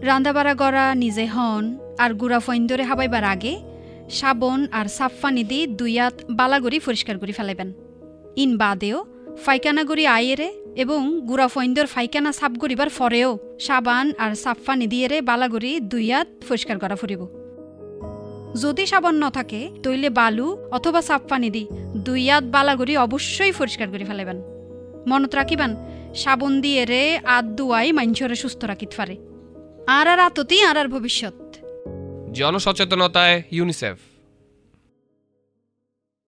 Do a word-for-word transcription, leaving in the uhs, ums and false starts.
রান্দাবাড়া গড়া নিজে হন আর গুড়া ফইন্দরে হাবাইবার আগে সাবন আর সাফ পানি দি দুইয়াত বালাগড়ি পরিষ্কার করে ফেলাইবেন। ইন বাদেও ফাইকানা গড়ি আয়েরে এবং গুড়া ফইন্দর ফাইকানা সাফ করিবার পরেও সাবান আর সাফ পানি দিয়েরে বালাগড়ি দুইয়াত পরিষ্কার করা ফুরিব। যদি সাবান ন থাকে তইলে বালু অথবা সাফ পানি দি দুইয়াত বালাগড়ি অবশ্যই পরিষ্কার করে ফেলাইবেন। মনত রাখিবেন সাবন দিয়ে রে আত দুয়াই মাইনছরে সুস্থ রাখিত পারে। আর আর আততি আর আর ভবিষ্যৎ। জনসচেতনতায় ইউনিসেফ।